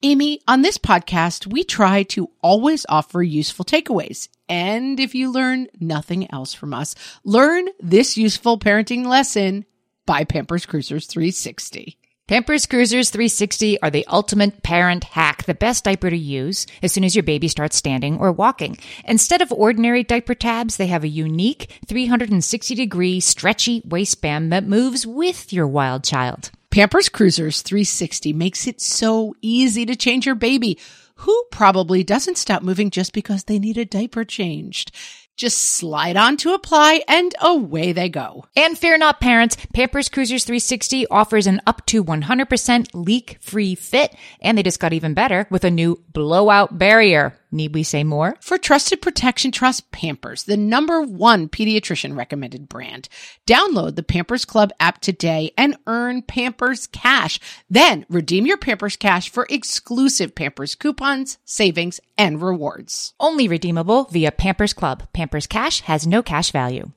Amy, on this podcast, we try to always offer useful takeaways. And if you learn nothing else from us, learn this useful parenting lesson by Pampers Cruisers 360. Pampers Cruisers 360 are the ultimate parent hack, the best diaper to use as soon as your baby starts standing or walking. Instead of ordinary diaper tabs, they have a unique 360-degree stretchy waistband that moves with your wild child. Pampers Cruisers 360 makes it so easy to change your baby, who probably doesn't stop moving just because they need a diaper changed. Just slide on to apply and away they go. And fear not, parents, Pampers Cruisers 360 offers an up to 100% leak-free fit, and they just got even better with a new blowout barrier. Need we say more? For trusted protection, trust Pampers, the #1 pediatrician recommended brand. Download the Pampers Club app today and earn Pampers Cash. Then redeem your Pampers Cash for exclusive Pampers coupons, savings, and rewards. Only redeemable via Pampers Club. Pampers Cash has no cash value.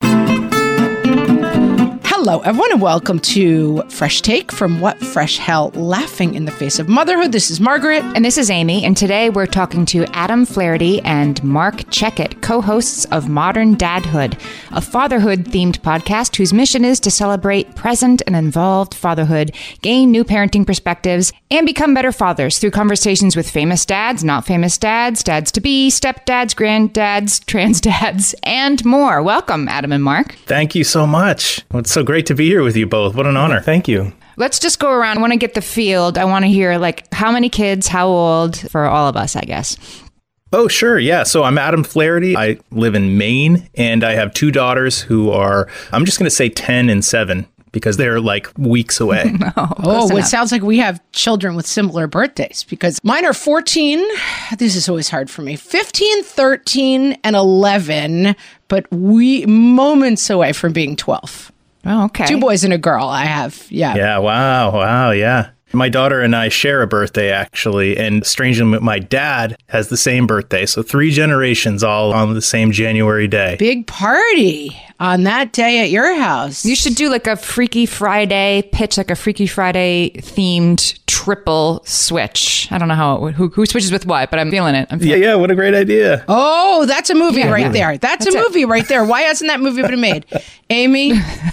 Hello, everyone, and welcome to Fresh Take from What Fresh Hell, Laughing in the Face of Motherhood. This is Margaret. And this is Amy, and today we're talking to Adam Flaherty and Mark Checkett, co-hosts of Modern Dadhood, a fatherhood-themed podcast whose mission is to celebrate present and involved fatherhood, gain new parenting perspectives, and become better fathers through conversations with famous dads, not famous dads, dads-to-be, stepdads, granddads, trans dads, and more. Welcome, Adam and Mark. Thank you so much. It's so great to be here with you both. What an honor. Thank you. Let's just go around. I want to get the field. I want to hear, how many kids, how old, for all of us, I guess. Oh, sure. Yeah. So I'm Adam Flaherty. I live in Maine, and I have two daughters who are, I'm just going to say 10 and 7. Because they're weeks away. It sounds like we have children with similar birthdays because mine are 14. This is always hard for me. 15, 13, and 11, but we moments away from being 12. Oh, okay. 2 boys and a girl I have. Yeah. Yeah. Wow. Yeah. My daughter and I share a birthday, actually. And strangely, my dad has the same birthday. So 3 generations all on the same January day. Big party on that day at your house. You should do a Freaky Friday, pitch a Freaky Friday themed triple switch. I don't know who switches with what, but I'm feeling it. Yeah. What a great idea. Oh, that's a movie there. That's a movie right there. Why hasn't that movie been made? Amy,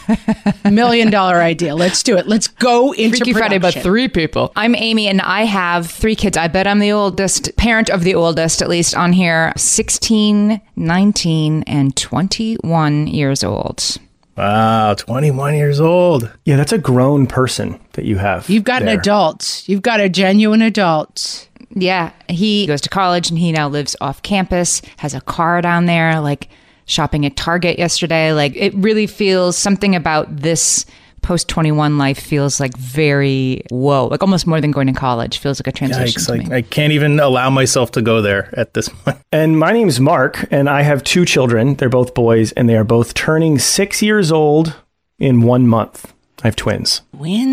$1 million idea. Let's do it. Let's go into Freaky production. Friday, but 3 people. I'm Amy, and I have 3 kids. I bet I'm the oldest, parent of the oldest, at least on here, 16, 19, and 21 years old. Wow, 21 years old. Yeah, that's a grown person that you have. You've got there. an adult. You've got a genuine adult. Yeah, he goes to college, and he now lives off campus, has a car down there, shopping at Target yesterday. It really feels something about this post-21 life feels very, whoa, almost more than going to college. Feels like a transition to me. I can't even allow myself to go there at this point. And my name's Mark, and I have 2 children. They're both boys, and they are both turning 6 years old in 1 month. I have twins.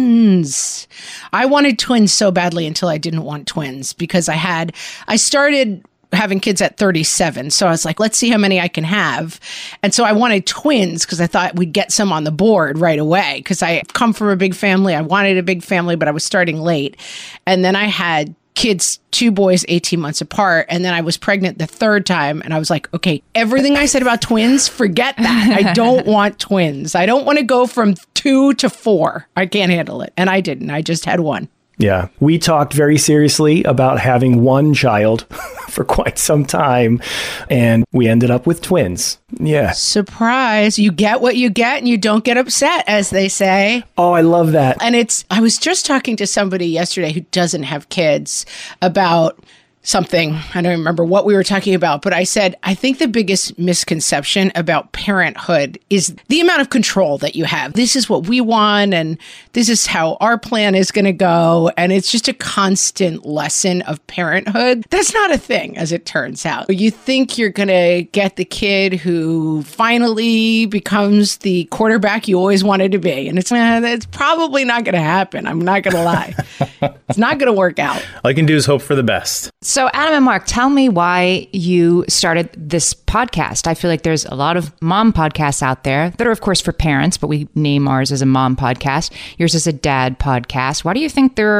Twins. I wanted twins so badly until I didn't want twins because I started having kids at 37. So I was like, let's see how many I can have. And so I wanted twins because I thought we'd get some on the board right away because I come from a big family. I wanted a big family, but I was starting late. And then I had kids, 2 boys, 18 months apart. And then I was pregnant the 3rd time. And I was like, okay, everything I said about twins, forget that. I don't want twins. I don't want to go from 2 to 4. I can't handle it. And I didn't. I just had 1. Yeah, we talked very seriously about having 1 child for quite some time, and we ended up with twins. Yeah. Surprise. You get what you get and you don't get upset, as they say. Oh, I love that. And I was just talking to somebody yesterday who doesn't have kids about something. I don't remember what we were talking about, but I said, I think the biggest misconception about parenthood is the amount of control that you have. This is what we want, and this is how our plan is going to go. And it's just a constant lesson of parenthood. That's not a thing, as it turns out. You think you're going to get the kid who finally becomes the quarterback you always wanted to be. And it's probably not going to happen. I'm not going to lie. It's not going to work out. All I can do is hope for the best. So Adam and Mark, tell me why you started this podcast. I feel like there's a lot of mom podcasts out there that are, of course, for parents, but we name ours as a mom podcast. Yours is a dad podcast. Why do you think there are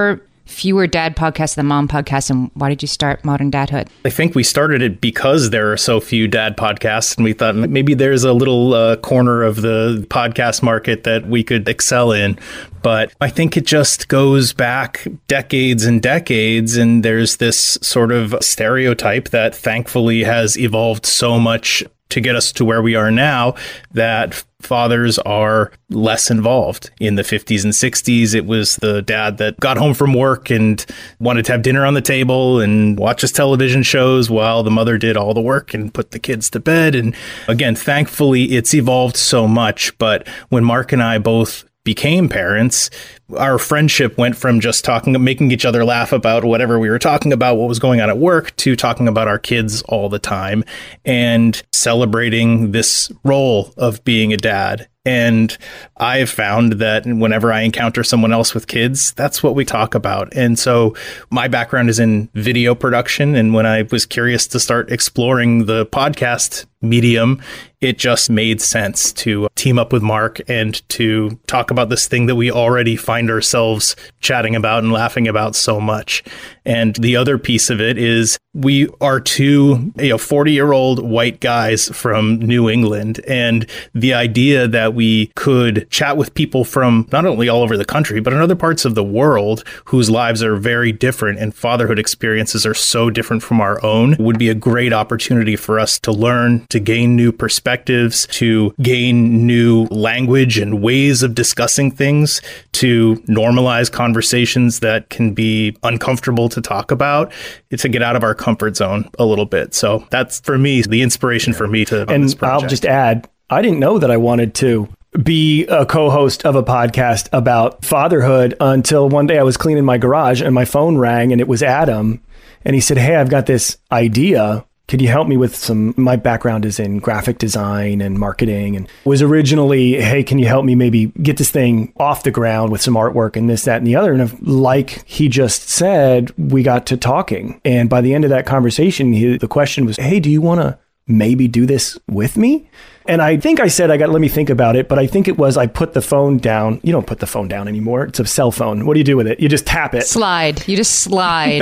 fewer dad podcasts than mom podcasts, and why did you start Modern Dadhood? I think we started it because there are so few dad podcasts, and we thought maybe there's a little corner of the podcast market that we could excel in. But I think it just goes back decades and decades, and there's this sort of stereotype that thankfully has evolved so much to get us to where we are now, that fathers are less involved. In the 50s and 60s, it was the dad that got home from work and wanted to have dinner on the table and watch his television shows while the mother did all the work and put the kids to bed. And again, thankfully, it's evolved so much. But when Mark and I both became parents, our friendship went from just making each other laugh about whatever we were talking about, what was going on at work, to talking about our kids all the time and celebrating this role of being a dad. And I've found that whenever I encounter someone else with kids, that's what we talk about. And so my background is in video production. And when I was curious to start exploring the podcast medium, it just made sense to team up with Mark and to talk about this thing that we already find ourselves chatting about and laughing about so much. And the other piece of it is we are two 40-year-old white guys from New England. And the idea that we could chat with people from not only all over the country, but in other parts of the world whose lives are very different and fatherhood experiences are so different from our own would be a great opportunity for us to learn, to gain new perspectives, to gain new language and ways of discussing things, to normalize conversations that can be uncomfortable to talk about, to get out of our comfort zone a little bit. So that's, for me, the inspiration for me to run this project. I'll just add, I didn't know that I wanted to be a co-host of a podcast about fatherhood until one day I was cleaning my garage and my phone rang and it was Adam. And he said, "Hey, I've got this idea. Could you help me with my background is in graphic design and marketing, and was originally, hey, can you help me maybe get this thing off the ground with some artwork and this, that, and the other?" And like he just said, we got to talking. And by the end of that conversation, the question was, "Hey, do you want to maybe do this with me?" And I think I said, let me think about it. But I think it was, I put the phone down. You don't put the phone down anymore. It's a cell phone. What do you do with it? You just tap it. Slide. You just slide.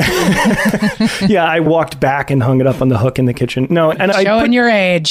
Yeah, I walked back and hung it up on the hook in the kitchen. No, and Showing your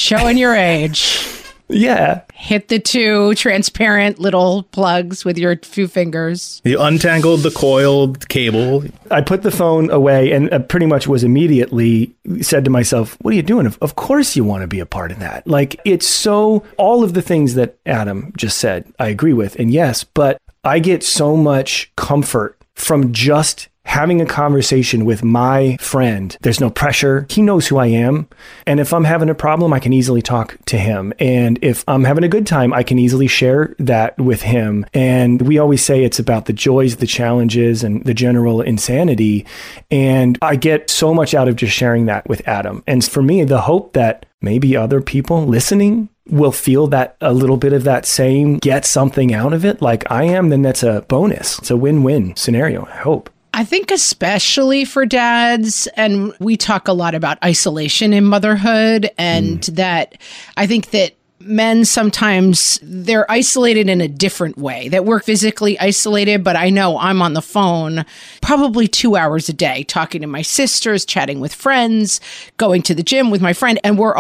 age. Yeah. Hit the two transparent little plugs with your few fingers. You untangled the coiled cable. I put the phone away and pretty much was immediately said to myself, what are you doing? Of course you want to be a part of that. Like, it's so, all of the things that Adam just said, I agree with. And yes, but I get so much comfort from just having a conversation with my friend. There's no pressure. He knows who I am. And if I'm having a problem, I can easily talk to him. And if I'm having a good time, I can easily share that with him. And we always say it's about the joys, the challenges, and the general insanity. And I get so much out of just sharing that with Adam. And for me, the hope that maybe other people listening will feel that a little bit of that same, get something out of it like I am, then that's a bonus. It's a win-win scenario, I hope. I think especially for dads, and we talk a lot about isolation in motherhood, and that I think that men sometimes they're isolated in a different way, that we're physically isolated, but I know I'm on the phone probably 2 hours a day talking to my sisters, chatting with friends, going to the gym with my friend. And we're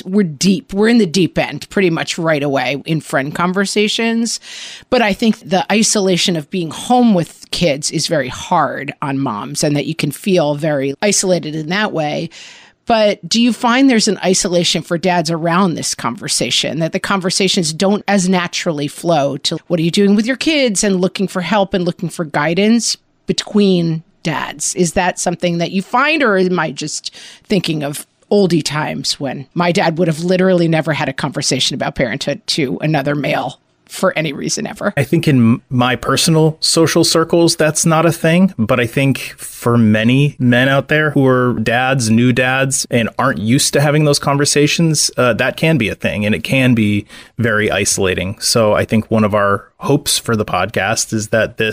in the deep end pretty much right away in friend conversations. But I think the isolation of being home with kids is very hard on moms, and that you can feel very isolated in that way. But do you find there's an isolation for dads around this conversation, that the conversations don't as naturally flow to what are you doing with your kids and looking for help and looking for guidance between dads? Is that something that you find, or am I just thinking of oldie times when my dad would have literally never had a conversation about parenthood to another male for any reason ever? I think in my personal social circles, that's not a thing. But I think for many men out there who are dads, new dads, and aren't used to having those conversations, that can be a thing, and it can be very isolating. So I think one of our hopes for the podcast is that this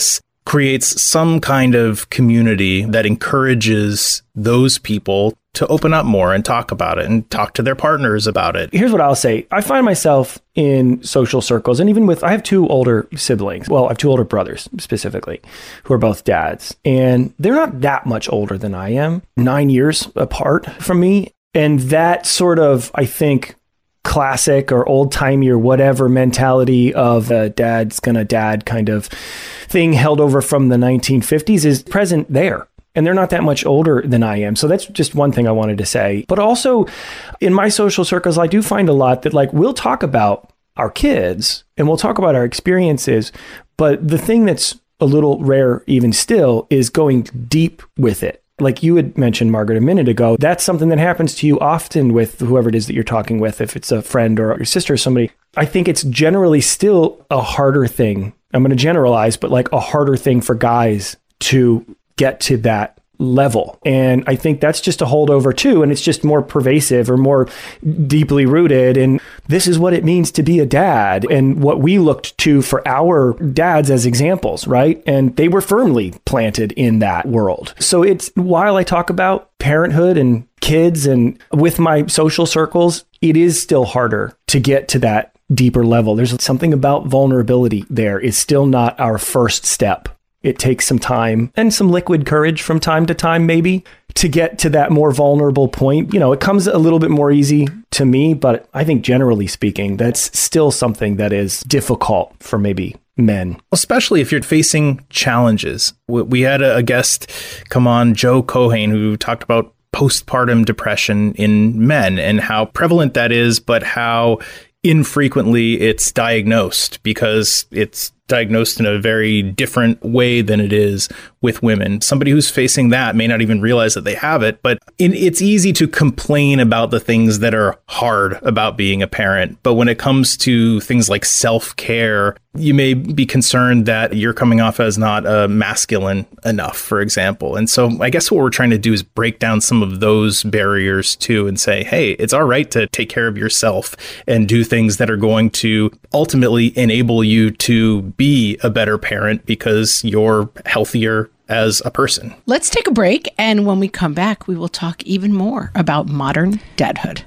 creates some kind of community that encourages those people to open up more and talk about it and talk to their partners about it. Here's what I'll say. I find myself in social circles, and even I have two older siblings. Well, I have two older brothers specifically, who are both dads. And they're not that much older than I am, 9 years apart from me. And that sort of, I think, classic or old-timey or whatever mentality of a dad's gonna dad kind of thing held over from the 1950s is present there. And they're not that much older than I am. So that's just one thing I wanted to say. But also in my social circles, I do find a lot that we'll talk about our kids and we'll talk about our experiences. But the thing that's a little rare even still is going deep with it. Like you had mentioned, Margaret, a minute ago, that's something that happens to you often with whoever it is that you're talking with, if it's a friend or your sister or somebody. I think it's generally still a harder thing. I'm going to generalize, but a harder thing for guys to get to that level. And I think that's just a holdover too. And it's just more pervasive or more deeply rooted. And this is what it means to be a dad and what we looked to for our dads as examples, right? And they were firmly planted in that world. So it's, while I talk about parenthood and kids and with my social circles, it is still harder to get to that deeper level. There's something about vulnerability there. It's still not our first step. It takes some time and some liquid courage from time to time, maybe, to get to that more vulnerable point. It comes a little bit more easy to me, but I think generally speaking, that's still something that is difficult for maybe men. Especially if you're facing challenges. We had a guest come on, Joe Cohane, who talked about postpartum depression in men and how prevalent that is, but how infrequently it's diagnosed because it's diagnosed in a very different way than it is with women. Somebody who's facing that may not even realize that they have it, but it's easy to complain about the things that are hard about being a parent. But when it comes to things like self-care, you may be concerned that you're coming off as not masculine enough, for example. And so I guess what we're trying to do is break down some of those barriers too and say, hey, it's all right to take care of yourself and do things that are going to ultimately enable you to be a better parent because you're healthier as a person. Let's take a break. And when we come back, we will talk even more about modern dadhood.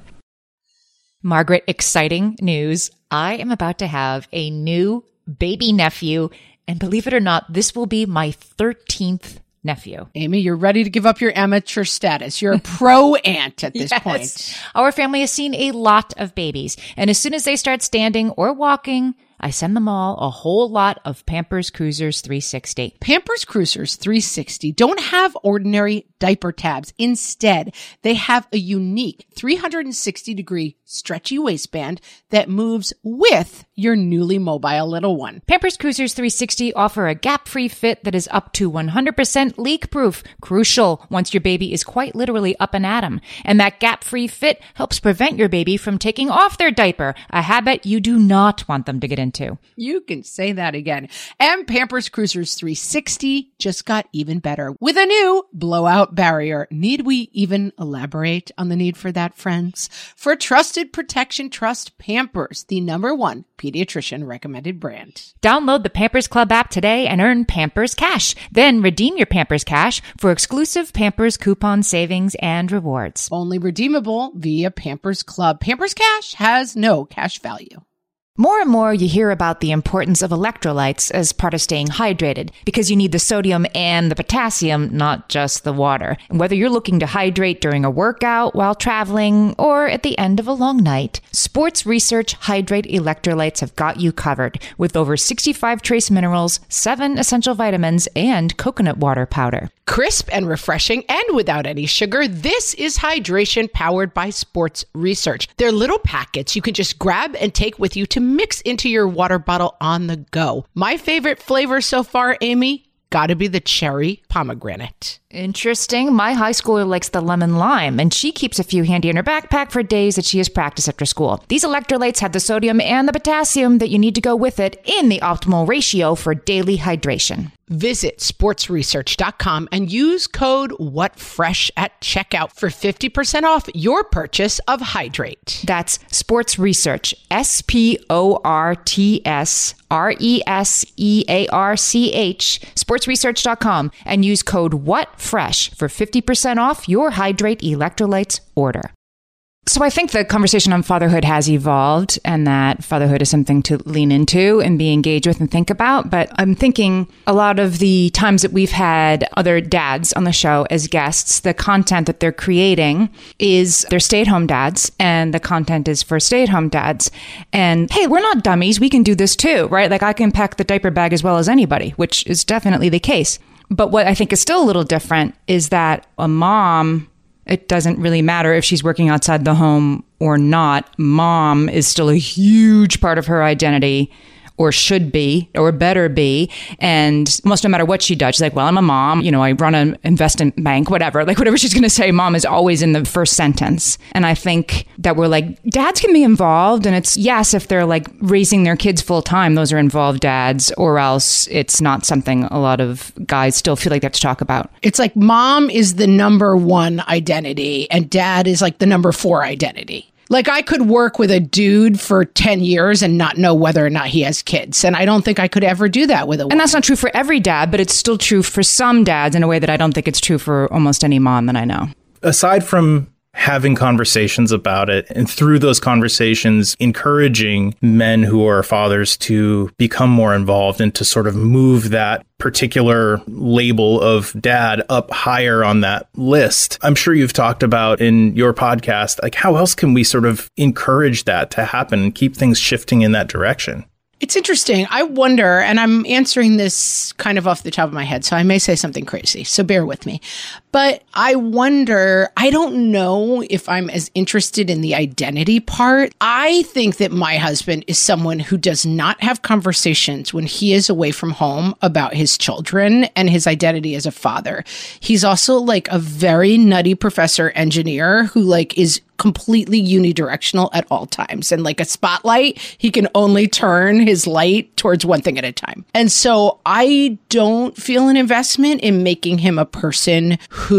Margaret, exciting news. I am about to have a new baby nephew. And believe it or not, this will be my 13th nephew. Amy, you're ready to give up your amateur status. You're a pro aunt at this point. Our family has seen a lot of babies. And as soon as they start standing or walking, I send them all a whole lot of Pampers Cruisers 360. Pampers Cruisers 360 don't have ordinary diaper tabs. Instead, they have a unique 360-degree stretchy waistband that moves with your newly mobile little one. Pampers Cruisers 360 offer a gap-free fit that is up to 100% leak-proof. Crucial once your baby is quite literally up and at 'em. And that gap-free fit helps prevent your baby from taking off their diaper, a habit you do not want them to get into. You can say that again. And Pampers Cruisers 360 just got even better with a new blowout barrier. Need we even elaborate on the need for that, friends? For trusted protection, trust Pampers, the #1 pediatrician recommended brand. Download the Pampers Club app today and earn Pampers Cash. Then redeem your Pampers Cash for exclusive Pampers coupon savings and rewards. Only redeemable via Pampers Club. Pampers Cash has no cash value. More and more you hear about the importance of electrolytes as part of staying hydrated because you need the sodium and the potassium, not just the water. And whether you're looking to hydrate during a workout, while traveling, or at the end of a long night, Sports Research Hydrate Electrolytes have got you covered with over 65 trace minerals, 7 essential vitamins, and coconut water powder. Crisp and refreshing and without any sugar, this is hydration powered by Sports Research. They're little packets you can just grab and take with you to mix into your water bottle on the go. My favorite flavor so far, Amy, gotta be the cherry pomegranate. Interesting. My high schooler likes the lemon lime, and she keeps a few handy in her backpack for days that she has practice after school. These electrolytes have the sodium and the potassium that you need to go with it in the optimal ratio for daily hydration. Visit sportsresearch.com and use code WhatFresh at checkout for 50% off your purchase of Hydrate. That's Sports Research, SportsResearch, sportsresearch.com, and use code WhatFresh for 50% off your Hydrate electrolytes order. So I think the conversation on fatherhood has evolved, and that fatherhood is something to lean into and be engaged with and think about. But I'm thinking a lot of the times that we've had other dads on the show as guests, the content that they're creating is they're stay-at-home dads, and the content is for stay-at-home dads. And hey, we're not dummies. We can do this too, right? Like I can pack the diaper bag as well as anybody, which is definitely the case. But what I think is still a little different is that a mom, it doesn't really matter if she's working outside the home or not. Mom is still a huge part of her identity, or should be, or better be. And almost no matter what she does, she's like, well, I'm a mom, I run an investment bank, whatever. Like whatever she's going to say, mom is always in the first sentence. And I think that we're like, dads can be involved. And it's, yes, if they're like raising their kids full time, those are involved dads, or else it's not something a lot of guys still feel like they have to talk about. It's like mom is the number one identity and dad is like the number 4 identity. Like I could work with a dude for 10 years and not know whether or not he has kids. And I don't think I could ever do that with a woman. And that's not true for every dad, but it's still true for some dads in a way that I don't think it's true for almost any mom that I know. Aside from having conversations about it, and through those conversations, encouraging men who are fathers to become more involved and to sort of move that particular label of dad up higher on that list. I'm sure you've talked about in your podcast, like how else can we sort of encourage that to happen and keep things shifting in that direction? It's interesting. I wonder, and I'm answering this kind of off the top of my head, so I may say something crazy, so bear with me. But I wonder, I don't know if I'm as interested in the identity part. I think that my husband is someone who does not have conversations when he is away from home about his children and his identity as a father. He's also like a very nutty professor engineer who like is completely unidirectional at all times. And like a spotlight, he can only turn his light towards one thing at a time. And so I don't feel an investment in making him a person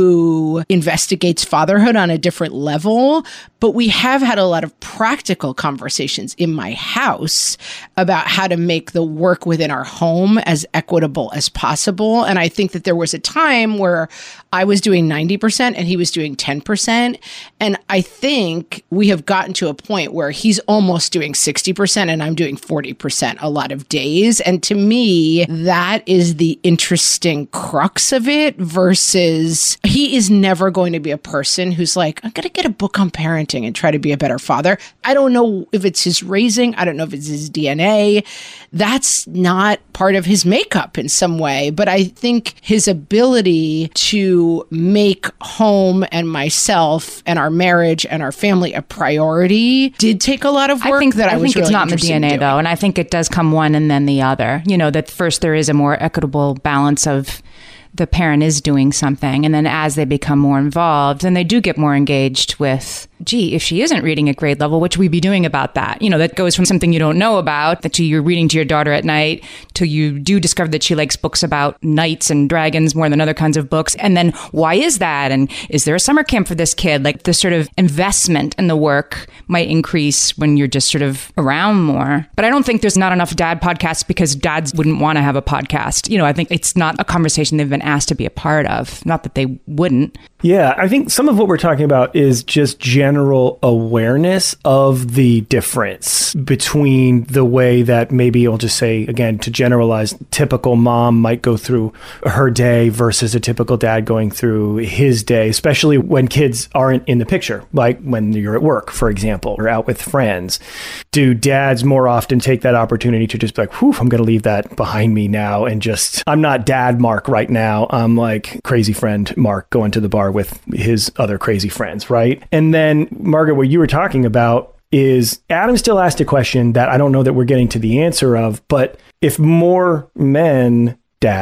who investigates fatherhood on a different level. But we have had a lot of practical conversations in my house about how to make the work within our home as equitable as possible. And I think that there was a time where I was doing 90% and he was doing 10%. And I think we have gotten to a point where he's almost doing 60% and I'm doing 40% a lot of days. And to me, that is the interesting crux of it versus he is never going to be a person who's like, I'm going to get a book on parenting and try to be a better father. I don't know if it's his raising. I don't know if it's his DNA. That's not part of his makeup in some way. But I think his ability to make home and myself and our marriage and our family a priority did take a lot of work. I think it's not in the DNA though. And I think it does come one and then the other. That first there is a more equitable balance of the parent is doing something. And then as they become more involved, and they do get more engaged with, gee, if she isn't reading at grade level, what should we be doing about that? That goes from something you don't know about, that you're reading to your daughter at night, till you do discover that she likes books about knights and dragons more than other kinds of books. And then why is that? And is there a summer camp for this kid? Like the sort of investment in the work might increase when you're just sort of around more. But I don't think there's not enough dad podcasts because dads wouldn't want to have a podcast. I think it's not a conversation they've been asked to be a part of. Not that they wouldn't. Yeah, I think some of what we're talking about is just general awareness of the difference between the way that maybe I'll just say, again, to generalize, typical mom might go through her day versus a typical dad going through his day, especially when kids aren't in the picture, like when you're at work, for example, or out with friends. Do dads more often take that opportunity to just be like, whew, I'm going to leave that behind me now and just, I'm not dad Mark right now. I'm like crazy friend Mark going to the bar with his other crazy friends, right? And then, Margaret, what you were talking about is Adam still asked a question that I don't know that we're getting to the answer of, but if more men, dads,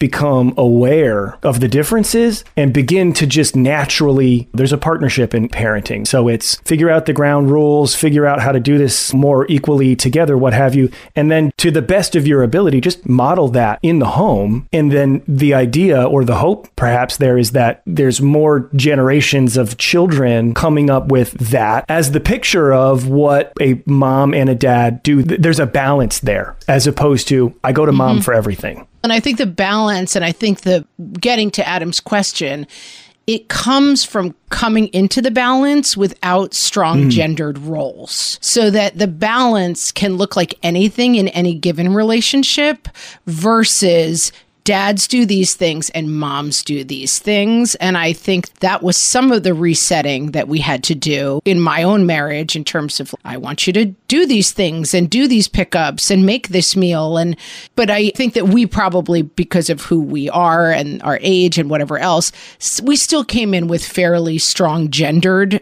become aware of the differences and begin to just naturally, there's a partnership in parenting. So it's figure out the ground rules, figure out how to do this more equally together, what have you. And then to the best of your ability, just model that in the home. And then the idea or the hope perhaps there is that there's more generations of children coming up with that as the picture of what a mom and a dad do. There's a balance there as opposed to I go to mom for everything. And I think the balance, and I think the getting to Adam's question, it comes from coming into the balance without strong gendered roles, so that the balance can look like anything in any given relationship versus dads do these things and moms do these things. And I think that was some of the resetting that we had to do in my own marriage in terms of, I want you to do these things and do these pickups and make this meal. But I think that we probably, because of who we are and our age and whatever else, we still came in with fairly strong gendered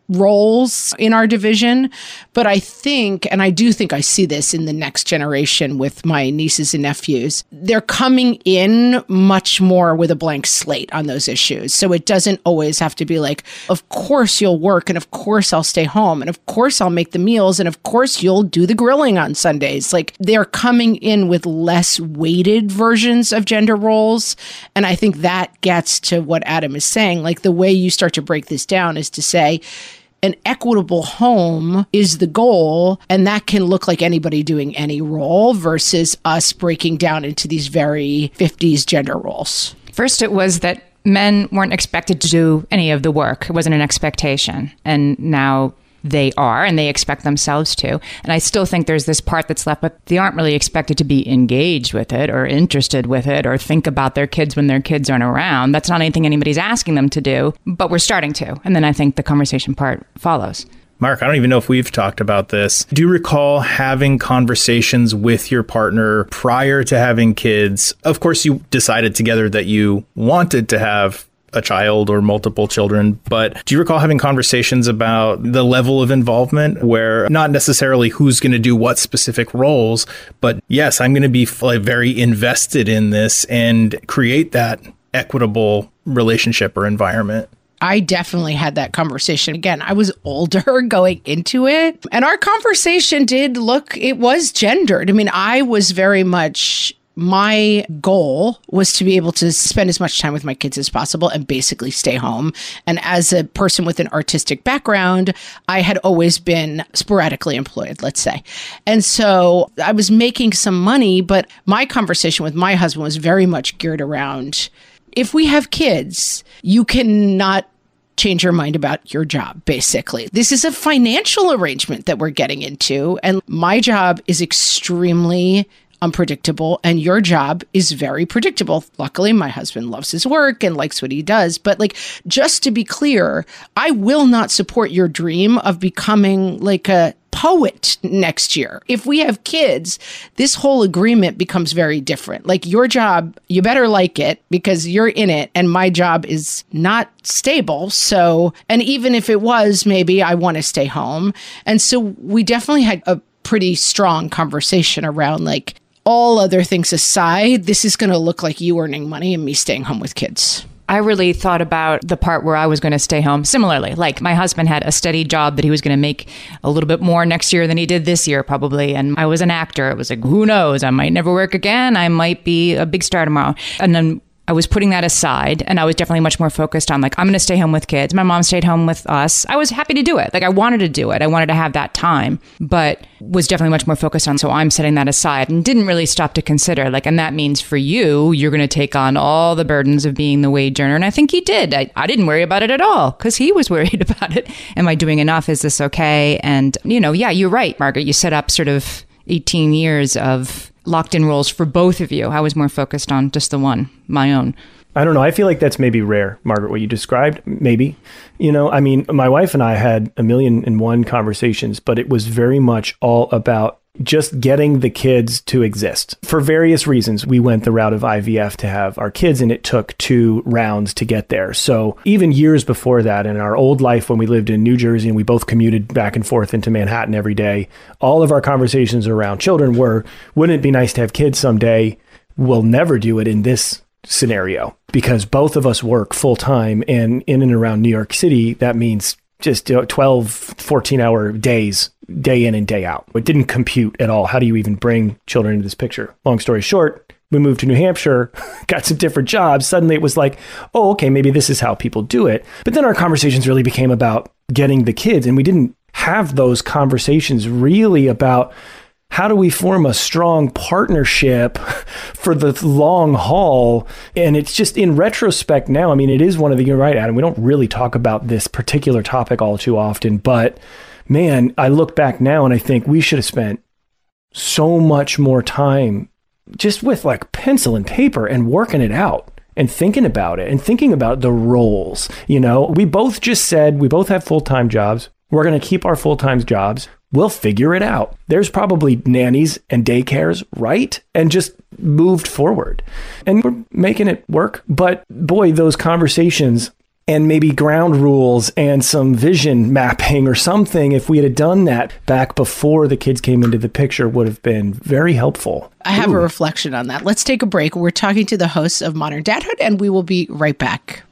roles in our division. But I think, and I do think I see this in the next generation with my nieces and nephews, they're coming in much more with a blank slate on those issues. So it doesn't always have to be like, of course you'll work, and of course I'll stay home, and of course I'll make the meals, and of course you'll do the grilling on Sundays. Like, they're coming in with less weighted versions of gender roles. And I think that gets to what Adam is saying. Like, the way you start to break this down is to say, an equitable home is the goal, and that can look like anybody doing any role versus us breaking down into these very 50s gender roles. First, it was that men weren't expected to do any of the work. It wasn't an expectation. And now they are, and they expect themselves to. And I still think there's this part that's left, but they aren't really expected to be engaged with it or interested with it or think about their kids when their kids aren't around. That's not anything anybody's asking them to do, but we're starting to. And then I think the conversation part follows. Mark, I don't even know if we've talked about this. Do you recall having conversations with your partner prior to having kids? Of course, you decided together that you wanted to have a child or multiple children, but do you recall having conversations about the level of involvement where not necessarily who's going to do what specific roles, but yes, I'm going to be very invested in this and create that equitable relationship or environment? I definitely had that conversation. Again, I was older going into it, and our conversation it was gendered. I mean, I was very much, my goal was to be able to spend as much time with my kids as possible and basically stay home. And as a person with an artistic background, I had always been sporadically employed, let's say. And so I was making some money, but my conversation with my husband was very much geared around, if we have kids, you cannot change your mind about your job, basically. This is a financial arrangement that we're getting into, and my job is extremely unpredictable, and your job is very predictable. Luckily, my husband loves his work and likes what he does. But like, just to be clear, I will not support your dream of becoming like a poet next year. If we have kids, this whole agreement becomes very different. Like, your job, you better like it because you're in it, and my job is not stable. So, and even if it was, maybe I want to stay home. And so we definitely had a pretty strong conversation around, like, all other things aside, this is going to look like you earning money and me staying home with kids. I really thought about the part where I was going to stay home similarly. Like, my husband had a steady job that he was going to make a little bit more next year than he did this year, probably. And I was an actor. It was like, who knows? I might never work again. I might be a big star tomorrow. And then I was putting that aside, and I was definitely much more focused on, like, I'm going to stay home with kids. My mom stayed home with us. I was happy to do it. Like, I wanted to do it. I wanted to have that time, but was definitely much more focused on, so I'm setting that aside and didn't really stop to consider, like, and that means for you, you're going to take on all the burdens of being the wage earner. And I think he did. I didn't worry about it at all because he was worried about it. Am I doing enough? Is this okay? And, yeah, you're right, Margaret. You set up sort of 18 years of locked in roles for both of you. I was more focused on just the one, my own. I don't know. I feel like that's maybe rare, Margaret, what you described. Maybe. I mean, my wife and I had 1,000,001 conversations, but it was very much all about just getting the kids to exist. For various reasons, we went the route of IVF to have our kids, and it took 2 rounds to get there. So even years before that, in our old life when we lived in New Jersey and we both commuted back and forth into Manhattan every day, all of our conversations around children were, wouldn't it be nice to have kids someday? We'll never do it in this scenario because both of us work full time, and in and around New York City, that means just 12, 14-hour days, day in and day out. It didn't compute at all. How do you even bring children into this picture? Long story short, we moved to New Hampshire, got some different jobs. Suddenly it was like, oh, okay, maybe this is how people do it. But then our conversations really became about getting the kids, and we didn't have those conversations really about how do we form a strong partnership for the long haul? And it's just in retrospect now, I mean, it is one of the, you're right, Adam, we don't really talk about this particular topic all too often, but man, I look back now and I think we should have spent so much more time just with like pencil and paper and working it out and thinking about it and thinking about the roles. You know, we both just said we both have full-time jobs. We're going to keep our full-time jobs. We'll figure it out. There's probably nannies and daycares, right? And just moved forward. And we're making it work. But boy, those conversations and maybe ground rules and some vision mapping or something, if we had done that back before the kids came into the picture, would have been very helpful. I have a reflection on that. Let's take a break. We're talking to the hosts of Modern Dadhood, and we will be right back.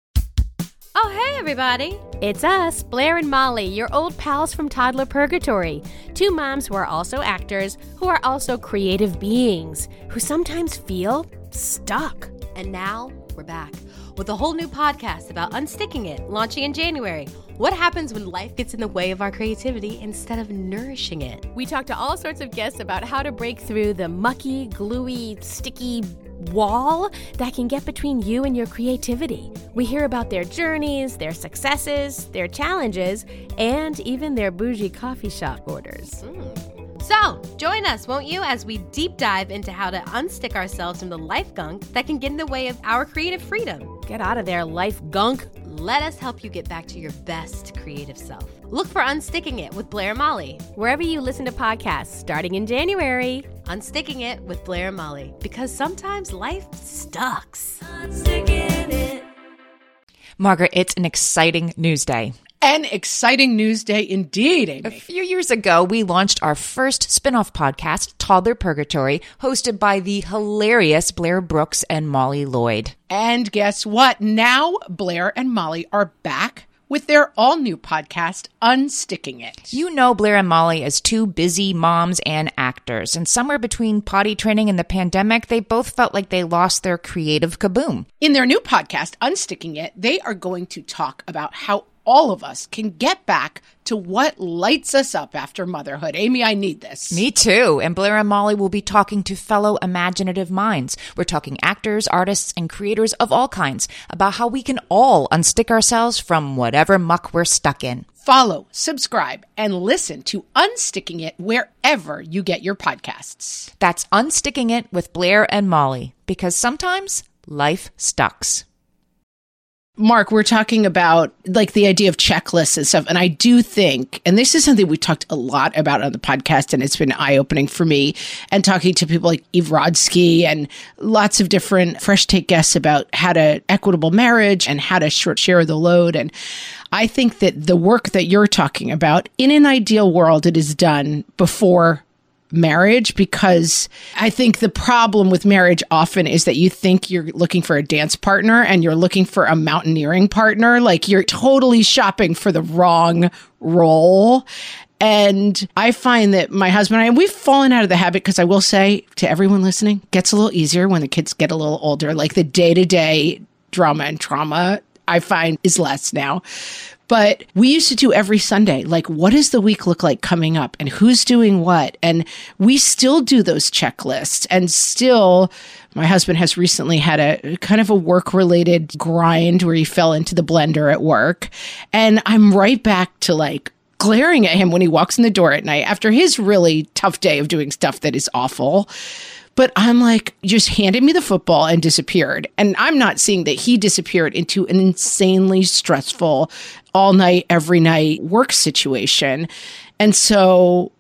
Oh, hey, everybody. It's us, Blair and Molly, your old pals from Toddler Purgatory. Two moms who are also actors, who are also creative beings, who sometimes feel stuck. And now we're back with a whole new podcast about unsticking it, launching in January. What happens when life gets in the way of our creativity instead of nourishing it? We talk to all sorts of guests about how to break through the mucky, gluey, sticky wall that can get between you and your creativity. We hear about their journeys, their successes, their challenges, and even their bougie coffee shop orders. So, join us, won't you, as we deep dive into how to unstick ourselves from the life gunk that can get in the way of our creative freedom. Get out of there, life gunk. Let us help you get back to your best creative self. Look for Unsticking It with Blair and Molly. Wherever you listen to podcasts, starting in January. Unsticking It with Blair and Molly. Because sometimes life sucks. Unsticking it. Margaret, it's an exciting news day. An exciting news day indeed, Amy. A few years ago, we launched our first spin-off podcast, Toddler Purgatory, hosted by the hilarious Blair Brooks and Molly Lloyd. And guess what? Now Blair and Molly are back with their all-new podcast, Unsticking It. You know Blair and Molly as two busy moms and actors, and somewhere between potty training and the pandemic, they both felt like they lost their creative kaboom. In their new podcast, Unsticking It, they are going to talk about how all of us can get back to what lights us up after motherhood. Amy, I need this. Me too. And Blair and Molly will be talking to fellow imaginative minds. We're talking actors, artists, and creators of all kinds about how we can all unstick ourselves from whatever muck we're stuck in. Follow, subscribe, and listen to Unsticking It wherever you get your podcasts. That's Unsticking It with Blair and Molly, because sometimes life sucks. Mark, we're talking about like the idea of checklists and stuff. And I do think, and this is something we talked a lot about on the podcast, and it's been eye-opening for me, and talking to people like Eve Rodsky and lots of different fresh take guests about how to equitable marriage and how to share the load. And I think that the work that you're talking about, in an ideal world, it is done before marriage, because I think the problem with marriage often is that you think you're looking for a dance partner and you're looking for a mountaineering partner. Like you're totally shopping for the wrong role. And I find that my husband and I, we've fallen out of the habit, because I will say to everyone listening, gets a little easier when the kids get a little older. Like the day-to-day drama and trauma, I find, is less now. But we used to do every Sunday, like, what does the week look like coming up and who's doing what? And we still do those checklists. And still, my husband has recently had a kind of a work-related grind where he fell into the blender at work. And I'm right back to like glaring at him when he walks in the door at night after his really tough day of doing stuff that is awful. But I'm like, just handed me the football and disappeared. And I'm not seeing that he disappeared into an insanely stressful all night, every night work situation. And so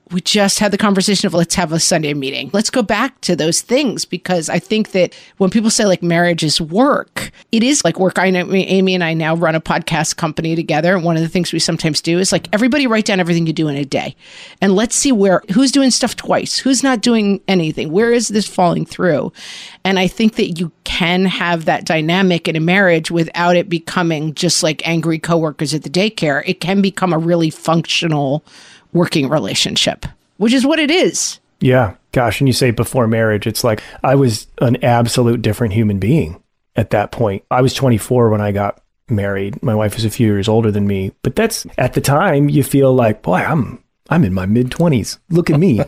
we just had the conversation of let's have a Sunday meeting. Let's go back to those things, because I think that when people say like marriage is work, it is like work. I know Amy and I now run a podcast company together. And one of the things we sometimes do is like everybody write down everything you do in a day. And let's see who's doing stuff twice, who's not doing anything. Where is this falling through? And I think that you can have that dynamic in a marriage without it becoming just like angry coworkers at the daycare. It can become a really functional working relationship, which is what it is. Yeah. Gosh. And you say before marriage, it's like I was an absolute different human being at that point. I was 24 when I got married. My wife is a few years older than me, but that's at the time you feel like, boy, I'm in my mid-20s. Look at me.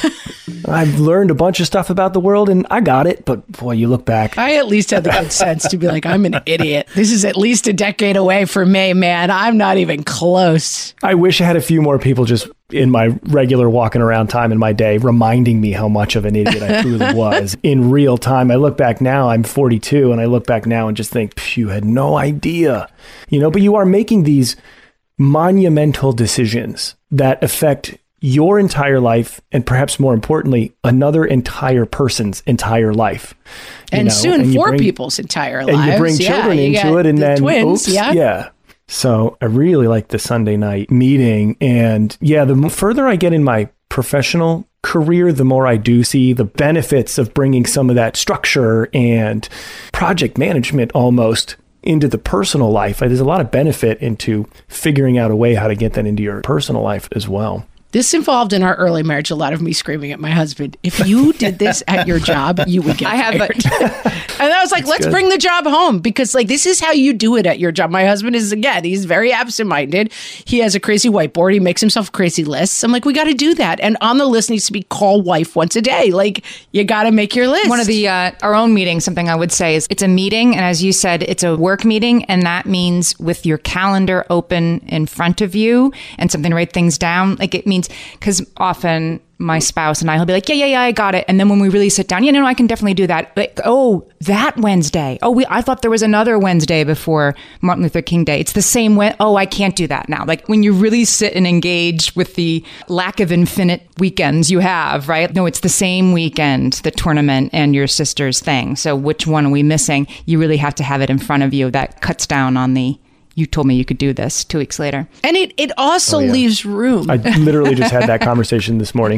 I've learned a bunch of stuff about the world and I got it. But boy, you look back. I at least had the good sense to be like, I'm an idiot. This is at least a decade away for me, man. I'm not even close. I wish I had a few more people just in my regular walking around time in my day reminding me how much of an idiot I truly was in real time. I look back now, I'm 42, and I look back now and just think, you had no idea. But you are making these monumental decisions that affect your entire life, and perhaps more importantly, another entire person's entire life. And soon four people's entire lives. And you bring children into it, and then twins, yeah. So I really like the Sunday night meeting. And yeah, the further I get in my professional career, the more I do see the benefits of bringing some of that structure and project management almost into the personal life. There's a lot of benefit into figuring out a way how to get that into your personal life as well. This involved in our early marriage a lot of me screaming at my husband, if you did this at your job, you would get fired. And I was like, let's bring the job home, because like, this is how you do it at your job. My husband is, again, he's very absent-minded. He has a crazy whiteboard. He makes himself crazy lists. I'm like, we got to do that. And on the list needs to be call wife once a day. Like, you got to make your list. One of the, our own meetings, something I would say is it's a meeting. And as you said, it's a work meeting. And that means with your calendar open in front of you and something to write things down. Like it means, because often my spouse and I will be like, yeah, I got it. And then when we really sit down, I can definitely do that. Like, oh, that Wednesday. Oh, I thought there was another Wednesday before Martin Luther King Day. It's the same way. Oh, I can't do that now. Like when you really sit and engage with the lack of infinite weekends you have, right? No, it's the same weekend, the tournament and your sister's thing. So which one are we missing? You really have to have it in front of you. That cuts down on the you told me you could do this 2 weeks later. And it also leaves room. I literally just had that conversation this morning.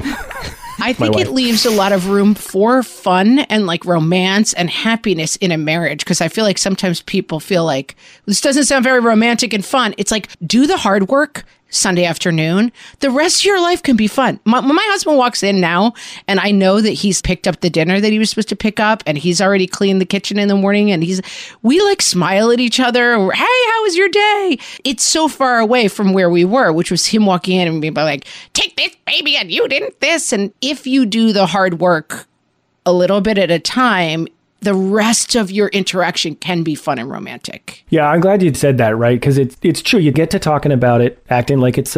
I think it leaves a lot of room for fun and like romance and happiness in a marriage. Because I feel like sometimes people feel like this doesn't sound very romantic and fun. It's like, do the hard work Sunday afternoon. The rest of your life can be fun. When my husband walks in now and I know that he's picked up the dinner that he was supposed to pick up and he's already cleaned the kitchen in the morning and we like smile at each other. Hey, how was your day? It's so far away from where we were, which was him walking in and being like, take this baby and you didn't this. And if you do the hard work a little bit at a time, the rest of your interaction can be fun and romantic. Yeah, I'm glad you said that, right? Because it's true. You get to talking about it, acting like it's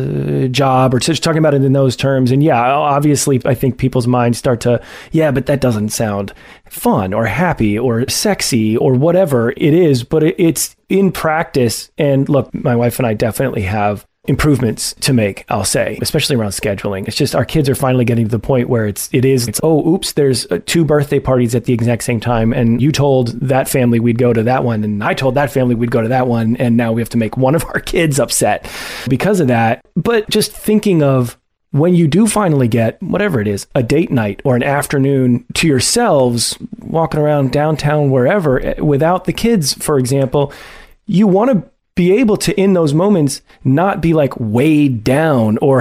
a job or just talking about it in those terms. And yeah, obviously, I think people's minds start to, but that doesn't sound fun or happy or sexy or whatever it is. But it's in practice. And look, my wife and I definitely have improvements to make, I'll say, especially around scheduling. It's just our kids are finally getting to the point where it's oh, oops, there's 2 birthday parties at the exact same time. And you told that family we'd go to that one. And I told that family we'd go to that one. And now we have to make one of our kids upset because of that. But just thinking of when you do finally get, whatever it is, a date night or an afternoon to yourselves, walking around downtown, wherever, without the kids, for example, you want to be able to, in those moments, not be like weighed down or,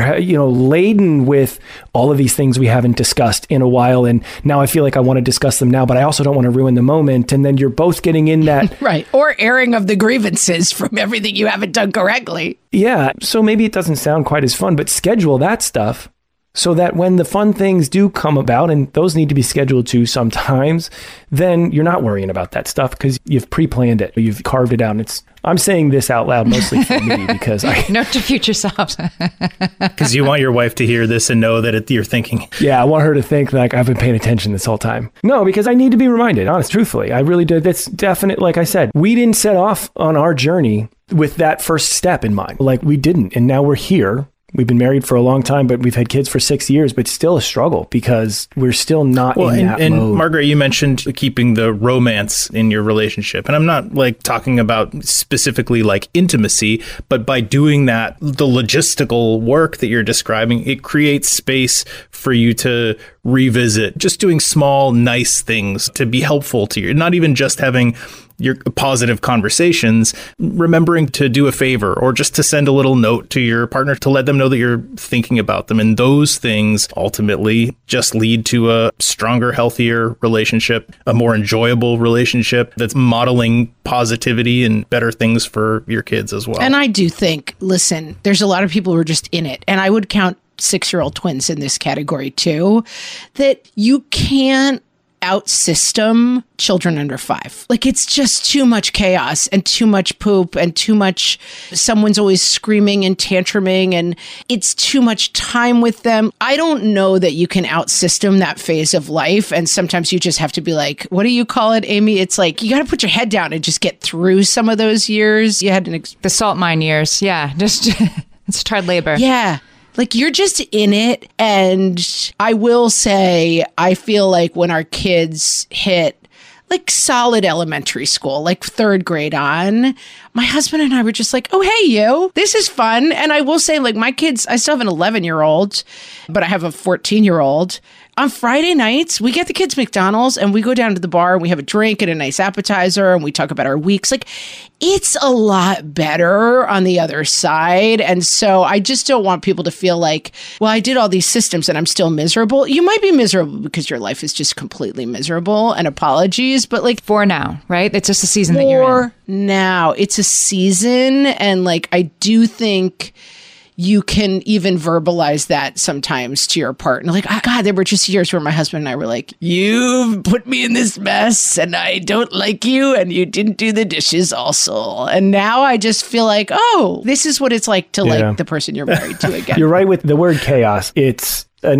laden with all of these things we haven't discussed in a while. And now I feel like I want to discuss them now, but I also don't want to ruin the moment. And then you're both getting in that. Right. Or airing of the grievances from everything you haven't done correctly. Yeah. So maybe it doesn't sound quite as fun, but schedule that stuff so that when the fun things do come about, and those need to be scheduled too sometimes, then you're not worrying about that stuff because you've pre-planned it. You've carved it out. I'm saying this out loud mostly for me because Note to future selves. Because you want your wife to hear this and know that you're thinking. Yeah, I want her to think like I've been paying attention this whole time. No, because I need to be reminded, truthfully. I really do. That's definite. Like I said, we didn't set off on our journey with that first step in mind. Like we didn't. And now we're here. We've been married for a long time, but we've had kids for 6 years, but still a struggle because we're still not in that mode. Margaret, you mentioned keeping the romance in your relationship. And I'm not like talking about specifically like intimacy, but by doing that, the logistical work that you're describing, it creates space for you to revisit, just doing small, nice things to be helpful to you. Not even just having your positive conversations, remembering to do a favor or just to send a little note to your partner to let them know that you're thinking about them. And those things ultimately just lead to a stronger, healthier relationship, a more enjoyable relationship that's modeling positivity and better things for your kids as well. And I do think, listen, there's a lot of people who are just in it. And I would count 6-year-old twins in this category too, that you can't outsystem children under 5. Like, it's just too much chaos and too much poop and too much, someone's always screaming and tantruming, and it's too much time with them. I don't know that you can outsystem that phase of life. And sometimes you just have to be like, what do you call it, Amy? It's like, you got to put your head down and just get through some of those years. You had the salt mine years. Yeah. Just it's hard labor. Yeah. Like, you're just in it. And I will say, I feel like when our kids hit like solid elementary school, like 3rd grade on, my husband and I were just like, oh, hey, you, this is fun. And I will say, like, my kids, I still have an 11-year-old, but I have a 14-year-old. On Friday nights, we get the kids McDonald's and we go down to the bar and we have a drink and a nice appetizer and we talk about our weeks. Like, it's a lot better on the other side. And so I just don't want people to feel like, well, I did all these systems and I'm still miserable. You might be miserable because your life is just completely miserable, and apologies, but like, for now, right? It's just a season that you're in. Now, it's a season. And like, I do think you can even verbalize that sometimes to your partner. Like, oh, God, there were just years where my husband and I were like, you've put me in this mess and I don't like you and you didn't do the dishes also. And now I just feel like, oh, this is what it's like to like the person you're married to again. You're right with the word chaos. It's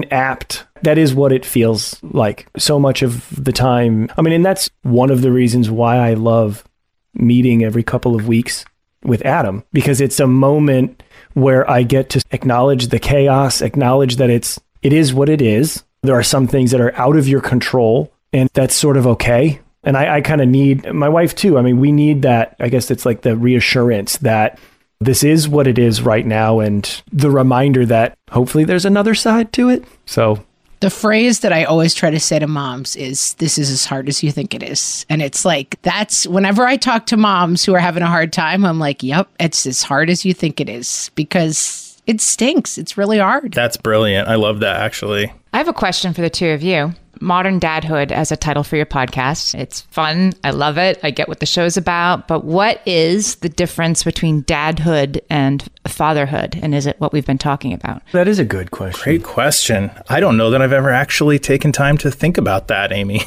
that is what it feels like so much of the time. I mean, and that's one of the reasons why I love meeting every couple of weeks with Adam, because it's a moment where I get to acknowledge the chaos, acknowledge that it is what it is. There are some things that are out of your control, and that's sort of okay. And I kind of need, my wife too, I mean, we need that, I guess it's like the reassurance that this is what it is right now, and the reminder that hopefully there's another side to it. So the phrase that I always try to say to moms is, this is as hard as you think it is. And it's like, that's whenever I talk to moms who are having a hard time, I'm like, yep, it's as hard as you think it is, because it stinks. It's really hard. That's brilliant. I love that, actually. I have a question for the two of you. Modern Dadhood as a title for your podcast. It's fun. I love it. I get what the show's about. But what is the difference between dadhood and fatherhood? And is it what we've been talking about? That is a good question. Great question. I don't know that I've ever actually taken time to think about that, Amy.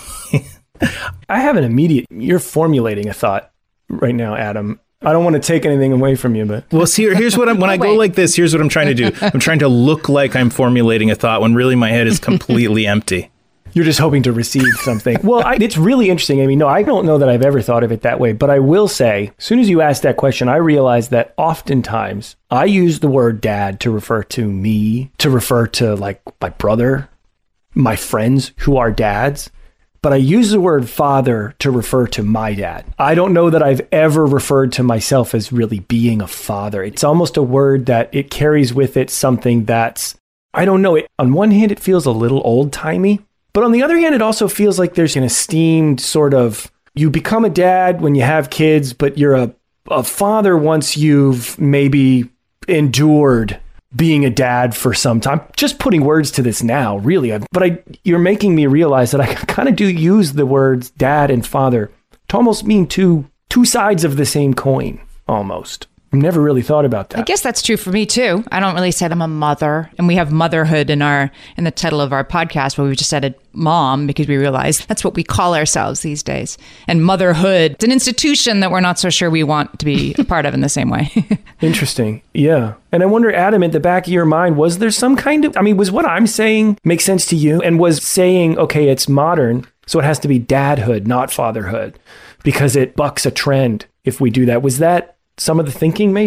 I have an immediate, you're formulating a thought right now, Adam. I don't want to take anything away from you, but... Well, see, here's what when I go like this, here's what I'm trying to do. I'm trying to look like I'm formulating a thought when really my head is completely empty. You're just hoping to receive something. Well, it's really interesting, Amy. No, I don't know that I've ever thought of it that way, but I will say, as soon as you asked that question, I realized that oftentimes I use the word dad to refer to me, to refer to like my brother, my friends who are dads, but I use the word father to refer to my dad. I don't know that I've ever referred to myself as really being a father. It's almost a word that it carries with it something that's, I don't know. On one hand, it feels a little old-timey. But on the other hand, it also feels like there's an esteemed sort of, you become a dad when you have kids, but you're a father once you've maybe endured being a dad for some time. Just putting words to this now, really. You're making me realize that I kind of do use the words dad and father to almost mean two sides of the same coin, almost. I've never really thought about that. I guess that's true for me too. I don't really say I'm a mother, and we have motherhood in the title of our podcast, where we just added mom because we realize that's what we call ourselves these days. And motherhood, it's an institution that we're not so sure we want to be a part of in the same way. Interesting. Yeah. And I wonder, Adam, at the back of your mind, was there some kind of, was what I'm saying make sense to you? And was saying, okay, it's modern, so it has to be dadhood, not fatherhood, because it bucks a trend if we do that. Was that some of the thinking? Maybe.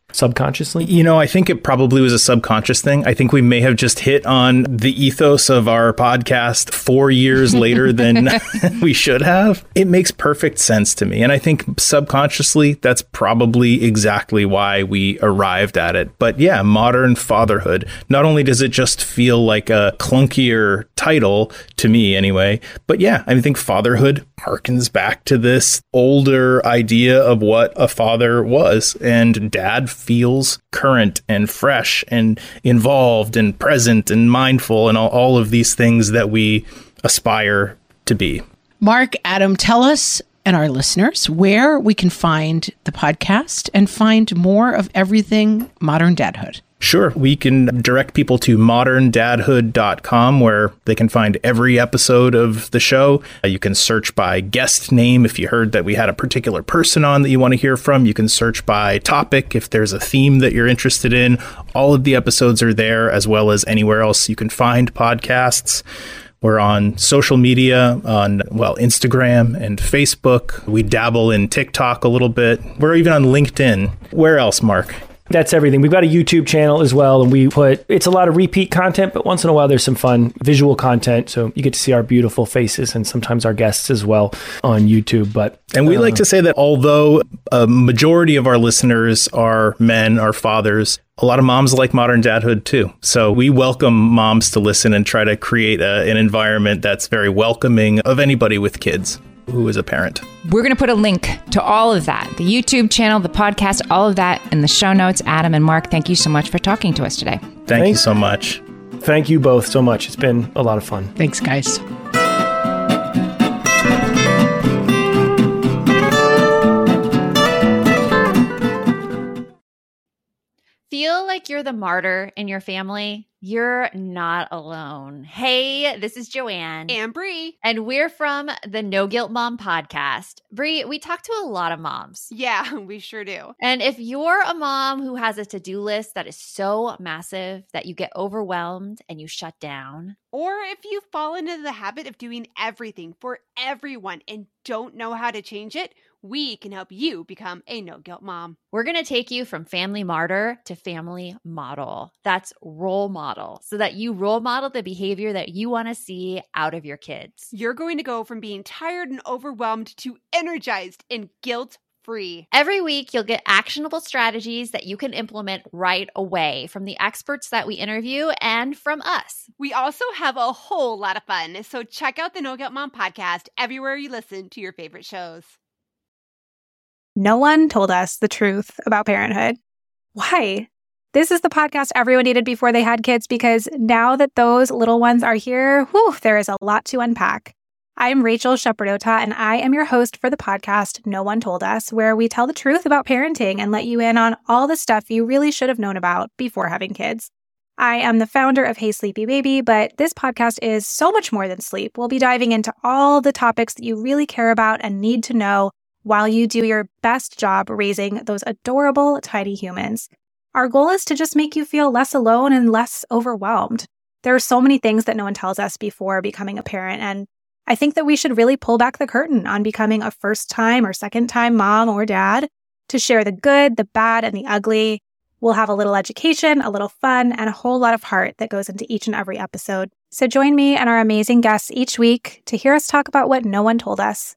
subconsciously? You know, I think it probably was a subconscious thing. I think we may have just hit on the ethos of our podcast 4 years later than we should have. It makes perfect sense to me. And I think subconsciously, that's probably exactly why we arrived at it. But yeah, modern fatherhood. Not only does it just feel like a clunkier title to me anyway, but yeah, I think fatherhood harkens back to this older idea of what a father was. And dad feels current and fresh and involved and present and mindful and all of these things that we aspire to be. Mark, Adam, tell us and our listeners where we can find the podcast and find more of everything Modern Dadhood. Sure. We can direct people to moderndadhood.com, where they can find every episode of the show. You can search by guest name if you heard that we had a particular person on that you want to hear from. You can search by topic if there's a theme that you're interested in. All of the episodes are there, as well as anywhere else you can find podcasts. We're on social media, on, Instagram and Facebook. We dabble in TikTok a little bit. We're even on LinkedIn. Where else, Mark? That's everything. We've got a YouTube channel as well, and it's a lot of repeat content, but once in a while there's some fun visual content, so you get to see our beautiful faces and sometimes our guests as well on YouTube. And we like to say that although a majority of our listeners are men, are fathers, a lot of moms like Modern Dadhood too. So we welcome moms to listen and try to create an environment that's very welcoming of anybody with kids who is a parent. We're going to put a link to all of that, the YouTube channel, the podcast, all of that in the show notes. Adam and Mark, thank you so much for talking to us today. Thank you so much. Thank you both so much. It's been a lot of fun. Thanks, guys. Feel like you're the martyr in your family? You're not alone. Hey, this is Joanne. And Bree. And we're from the No Guilt Mom podcast. Bree, we talk to a lot of moms. Yeah, we sure do. And if you're a mom who has a to-do list that is so massive that you get overwhelmed and you shut down, or if you've fallen into the habit of doing everything for everyone and don't know how to change it, we can help you become a no-guilt mom. we're going to take you from family martyr to family model. That's role model, so that you role model the behavior that you want to see out of your kids. You're going to go from being tired and overwhelmed to energized and guilt-free. Every week, you'll get actionable strategies that you can implement right away from the experts that we interview and from us. We also have a whole lot of fun, so check out the No Guilt Mom podcast everywhere you listen to your favorite shows. No one told us the truth about parenthood. Why? This is the podcast everyone needed before they had kids, because now that those little ones are here, there is a lot to unpack. I'm Rachel Shepardota, and I am your host for the podcast No One Told Us, where we tell the truth about parenting and let you in on all the stuff you really should have known about before having kids. I am the founder of Hey Sleepy Baby, but this podcast is so much more than sleep. We'll be diving into all the topics that you really care about and need to know while you do your best job raising those adorable, tiny humans. Our goal is to just make you feel less alone and less overwhelmed. There are so many things that no one tells us before becoming a parent, and I think that we should really pull back the curtain on becoming a first-time or second-time mom or dad to share the good, the bad, and the ugly. We'll have a little education, a little fun, and a whole lot of heart that goes into each and every episode. So join me and our amazing guests each week to hear us talk about what no one told us.